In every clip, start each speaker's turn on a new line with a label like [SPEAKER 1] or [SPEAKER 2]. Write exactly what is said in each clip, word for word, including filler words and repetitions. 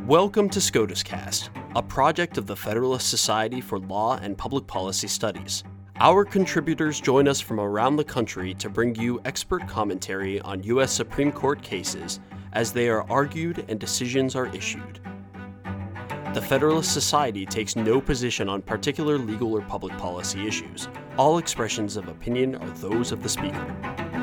[SPEAKER 1] Welcome to SCOTUScast, a project of the Federalist Society for Law and Public Policy Studies. Our contributors join us from around the country to bring you expert commentary on U S Supreme Court cases as they are argued and decisions are issued. The Federalist Society takes no position on particular legal or public policy issues. All expressions of opinion are those of the speaker.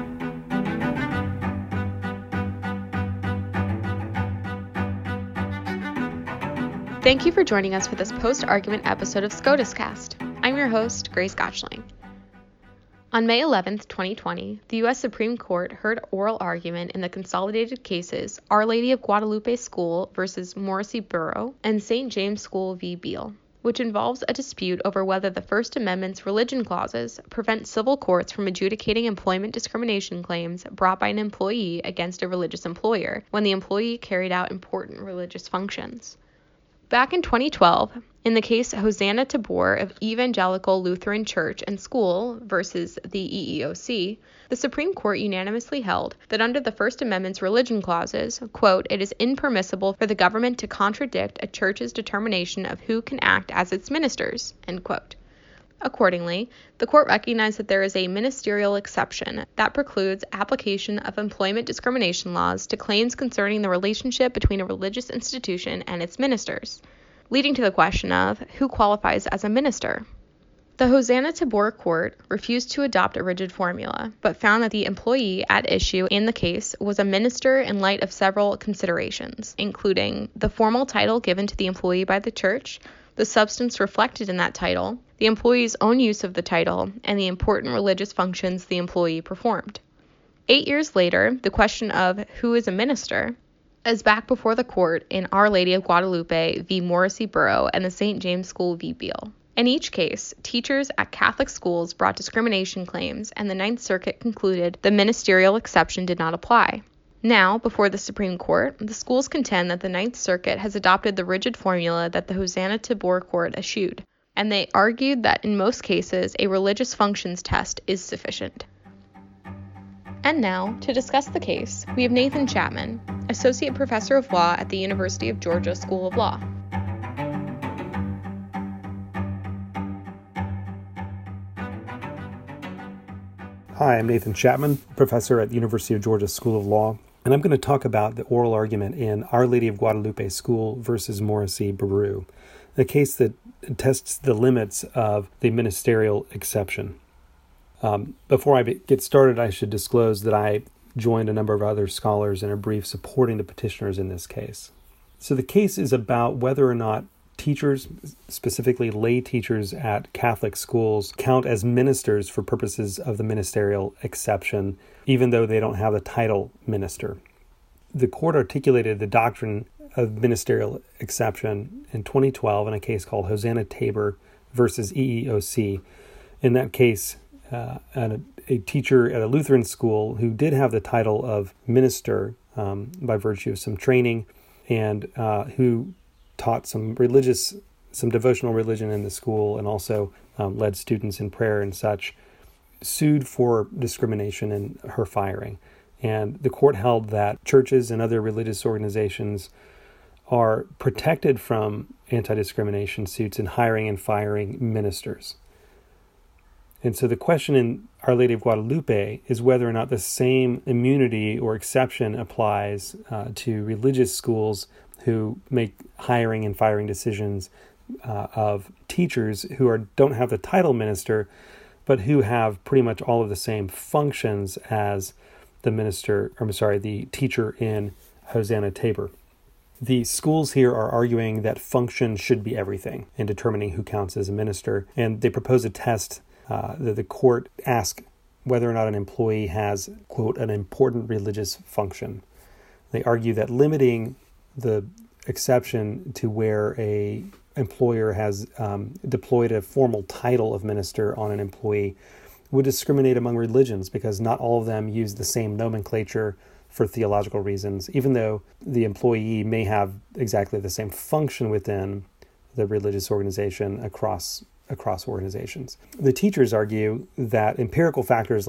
[SPEAKER 2] Thank you for joining us for this post-argument episode of SCOTUScast. I'm your host, Grace Gottschling. On May eleventh, twenty twenty, the U S Supreme Court heard oral argument in the consolidated cases Our Lady of Guadalupe School versus Morrissey Borough and Saint James School v. Beale, which involves a dispute over whether the First Amendment's religion clauses prevent civil courts from adjudicating employment discrimination claims brought by an employee against a religious employer when the employee carried out important religious functions. Back in twenty twelve, in the case Hosanna Tabor of Evangelical Lutheran Church and School versus the E E O C, the Supreme Court unanimously held that under the First Amendment's religion clauses, quote, it is impermissible for the government to contradict a church's determination of who can act as its ministers, end quote. Accordingly, the court recognized that there is a ministerial exception that precludes application of employment discrimination laws to claims concerning the relationship between a religious institution and its ministers, leading to the question of who qualifies as a minister. The Hosanna Tabor court refused to adopt a rigid formula, but found that the employee at issue in the case was a minister in light of several considerations, including the formal title given to the employee by the church, the substance reflected in that title, the employee's own use of the title, and the important religious functions the employee performed. Eight years later, the question of who is a minister is back before the court in Our Lady of Guadalupe v. Morrissey Borough and the Saint James School v. Beale. In each case, teachers at Catholic schools brought discrimination claims, and the Ninth Circuit concluded the ministerial exception did not apply. Now, before the Supreme Court, the schools contend that the Ninth Circuit has adopted the rigid formula that the Hosanna Tabor court eschewed, and they argued that in most cases, a religious functions test is sufficient. And now, to discuss the case, we have Nathan Chapman, Associate Professor of Law at the University of Georgia School of Law.
[SPEAKER 3] Hi, I'm Nathan Chapman, Professor at the University of Georgia School of Law, and I'm going to talk about the oral argument in Our Lady of Guadalupe School versus Morrissey Borough, a case that tests the limits of the ministerial exception. Um, before I get started, I should disclose that I joined a number of other scholars in a brief supporting the petitioners in this case. So the case is about whether or not teachers, specifically lay teachers at Catholic schools, count as ministers for purposes of the ministerial exception, even though they don't have the title minister. The court articulated the doctrine of ministerial exception in twenty twelve in a case called Hosanna Tabor versus E E O C. In that case, uh, a, a teacher at a Lutheran school who did have the title of minister um, by virtue of some training and uh, who taught some religious, some devotional religion in the school and also um, led students in prayer and such, sued for discrimination in her firing. And the court held that churches and other religious organizations are protected from anti-discrimination suits in hiring and firing ministers. And so the question in Our Lady of Guadalupe is whether or not the same immunity or exception applies uh, to religious schools who make hiring and firing decisions uh, of teachers who are don't have the title minister, but who have pretty much all of the same functions as the minister, or I'm sorry, the teacher in Hosanna Tabor. The schools here are arguing that function should be everything in determining who counts as a minister, and they propose a test uh, that the court ask whether or not an employee has, quote, an important religious function. They argue that limiting the exception to where a employer has um, deployed a formal title of minister on an employee would discriminate among religions because not all of them use the same nomenclature for theological reasons, even though the employee may have exactly the same function within the religious organization across across organizations. The teachers argue that empirical factors like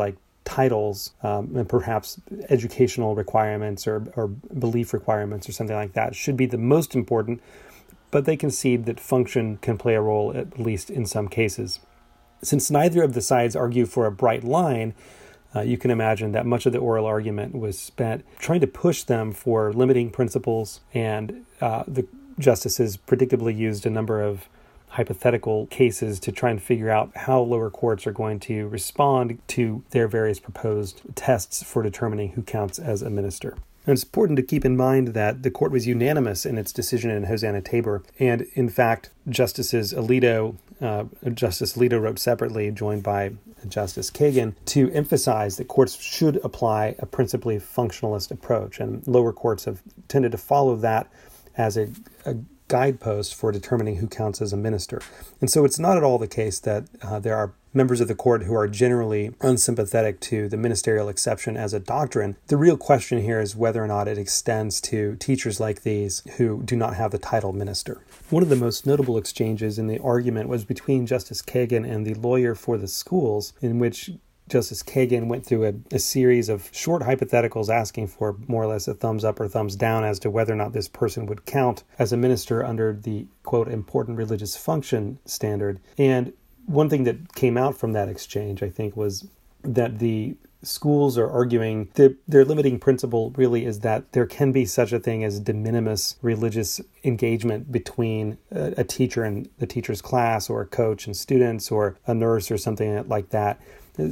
[SPEAKER 3] titles um, and perhaps educational requirements or, or belief requirements or something like that should be the most important, but they concede that function can play a role, at least in some cases. Since neither of the sides argue for a bright line, uh, you can imagine that much of the oral argument was spent trying to push them for limiting principles, and uh, the justices predictably used a number of hypothetical cases to try and figure out how lower courts are going to respond to their various proposed tests for determining who counts as a minister. And it's important to keep in mind that the court was unanimous in its decision in Hosanna Tabor. And in fact, Justices Alito, uh, Justice Alito wrote separately, joined by Justice Kagan, to emphasize that courts should apply a principally functionalist approach. And lower courts have tended to follow that as a, a guidepost for determining who counts as a minister. And so it's not at all the case that uh, there are members of the court who are generally unsympathetic to the ministerial exception as a doctrine. The real question here is whether or not it extends to teachers like these who do not have the title minister. One of the most notable exchanges in the argument was between Justice Kagan and the lawyer for the schools, in which Justice Kagan went through a, a series of short hypotheticals asking for more or less a thumbs up or thumbs down as to whether or not this person would count as a minister under the, quote, important religious function standard. And one thing that came out from that exchange, I think, was that the schools are arguing that their limiting principle really is that there can be such a thing as de minimis religious engagement between a, a teacher and the teacher's class, or a coach and students, or a nurse or something like that.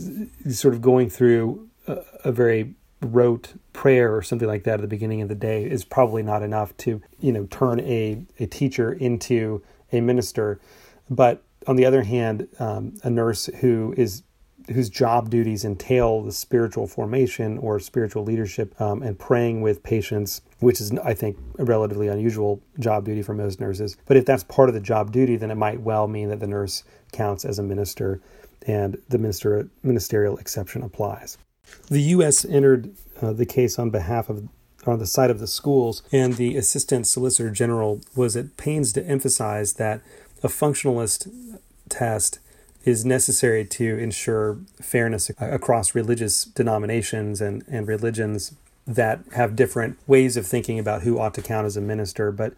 [SPEAKER 3] Sort of going through a, a very rote prayer or something like that at the beginning of the day is probably not enough to, you know, turn a, a teacher into a minister. But on the other hand, um, a nurse who is whose job duties entail the spiritual formation or spiritual leadership um, and praying with patients, which is, I think, a relatively unusual job duty for most nurses. But if that's part of the job duty, then it might well mean that the nurse counts as a minister, and the minister, ministerial exception applies. The U S entered uh, the case on behalf of, on the side of the schools, and the Assistant Solicitor General was at pains to emphasize that a functionalist test is necessary to ensure fairness across religious denominations and, and religions that have different ways of thinking about who ought to count as a minister, but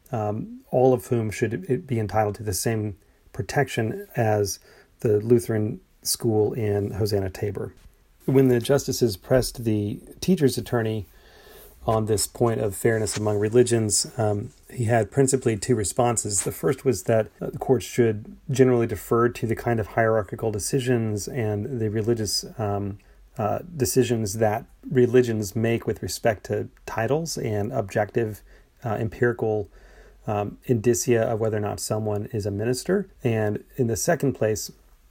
[SPEAKER 3] um, all of whom should be entitled to the same protection as the Lutheran school in Hosanna Tabor. When the justices pressed the teacher's attorney on this point of fairness among religions, um, he had principally two responses. The first was that the courts should generally defer to the kind of hierarchical decisions and the religious um, uh, decisions that religions make with respect to titles and objective uh, empirical um, indicia of whether or not someone is a minister. And in the second place,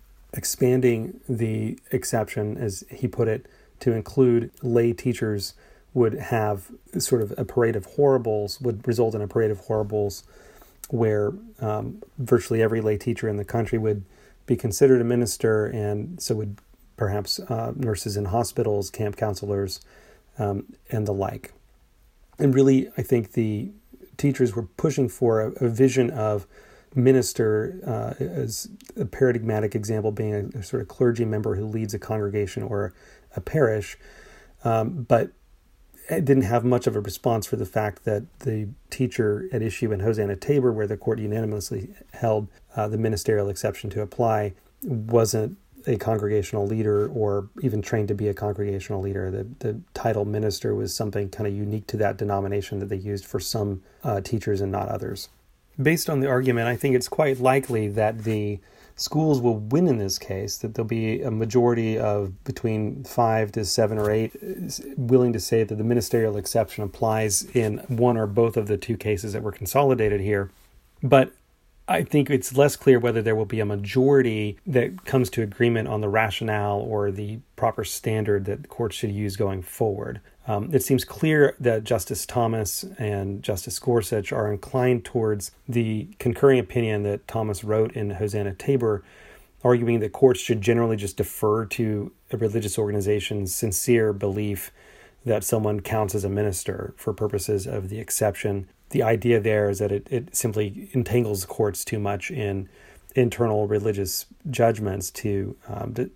[SPEAKER 3] expanding the exception, as he put it, to include lay teachers would have sort of a parade of horribles, would result in a parade of horribles where um, virtually every lay teacher in the country would be considered a minister, and so would perhaps uh, nurses in hospitals, camp counselors, um, and the like. And really, I think the teachers were pushing for a, a vision of minister uh, as a paradigmatic example being a, a sort of clergy member who leads a congregation or a parish, um, but it didn't have much of a response for the fact that the teacher at issue in Hosanna Tabor, where the court unanimously held uh, the ministerial exception to apply, wasn't a congregational leader or even trained to be a congregational leader. The, the title minister was something kind of unique to that denomination that they used for some uh, teachers and not others. Based on the argument, I think it's quite likely that the schools will win in this case, that there'll be a majority of between five to seven or eight willing to say that the ministerial exception applies in one or both of the two cases that were consolidated here. But I think it's less clear whether there will be a majority that comes to agreement on the rationale or the proper standard that the courts should use going forward. Um, it seems clear that Justice Thomas and Justice Gorsuch are inclined towards the concurring opinion that Thomas wrote in Hosanna Tabor, arguing that courts should generally just defer to a religious organization's sincere belief that someone counts as a minister for purposes of the exception. The idea there is that it, it simply entangles courts too much in internal religious judgments to, um, to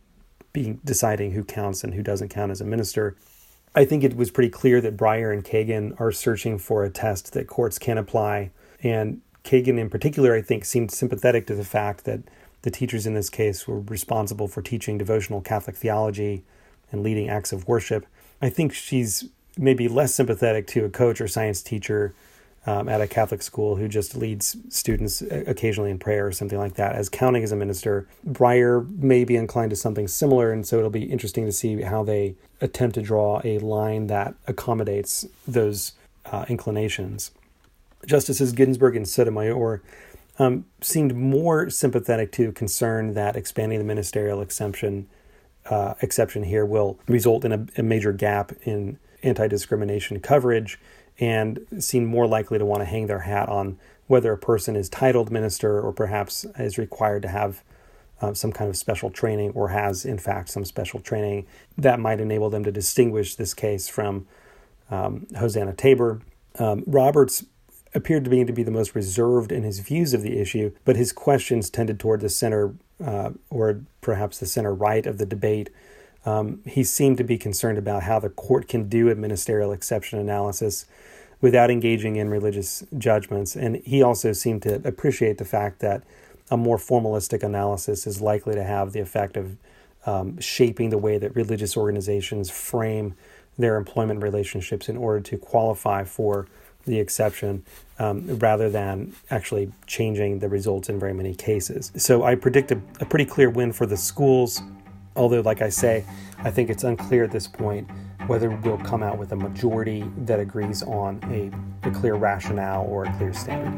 [SPEAKER 3] being deciding who counts and who doesn't count as a minister. I think it was pretty clear that Breyer and Kagan are searching for a test that courts can apply. And Kagan in particular, I think, seemed sympathetic to the fact that the teachers in this case were responsible for teaching devotional Catholic theology and leading acts of worship. I think she's maybe less sympathetic to a coach or science teacher um, at a Catholic school who just leads students occasionally in prayer or something like that as counting as a minister. Breyer may be inclined to something similar, and so it'll be interesting to see how they attempt to draw a line that accommodates those uh, inclinations. Justices Ginsburg and Sotomayor um, seemed more sympathetic to concern that expanding the ministerial exemption uh, exception here will result in a, a major gap in anti-discrimination coverage, and seem more likely to want to hang their hat on whether a person is titled minister or perhaps is required to have uh, some kind of special training or has, in fact, some special training that might enable them to distinguish this case from um, Hosanna Tabor. Um, Roberts appeared to me to be the most reserved in his views of the issue, but his questions tended toward the center uh, or perhaps the center right of the debate. Um, he seemed to be concerned about how the court can do a ministerial exception analysis without engaging in religious judgments. And he also seemed to appreciate the fact that a more formalistic analysis is likely to have the effect of um, shaping the way that religious organizations frame their employment relationships in order to qualify for the exception, um, rather than actually changing the results in very many cases. So I predict a, a pretty clear win for the schools. Although, like I say, I think it's unclear at this point whether we'll come out with a majority that agrees on a, a clear rationale or a clear standard.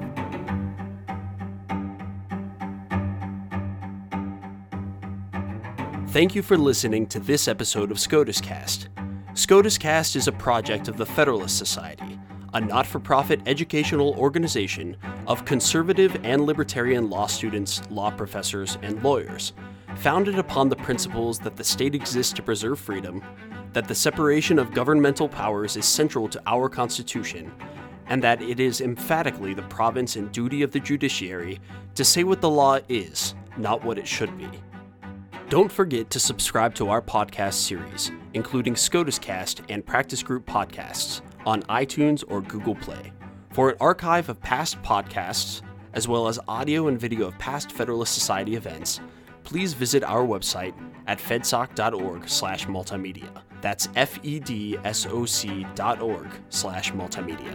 [SPEAKER 1] Thank you for listening to this episode of SCOTUS Cast. SCOTUS Cast is a project of the Federalist Society, a not-for-profit educational organization of conservative and libertarian law students, law professors, and lawyers, founded upon the principles that the state exists to preserve freedom, that the separation of governmental powers is central to our Constitution, and that it is emphatically the province and duty of the judiciary to say what the law is, not what it should be. Don't forget to subscribe to our podcast series, including SCOTUS Cast and Practice Group podcasts, on iTunes or Google Play. For an archive of past podcasts, as well as audio and video of past Federalist Society events, please visit our website at fedsoc.org slash multimedia. That's F-E-D-S-O-C dot org slash multimedia.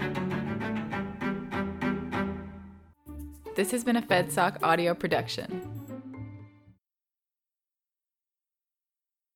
[SPEAKER 4] This has been a FedSoc audio production.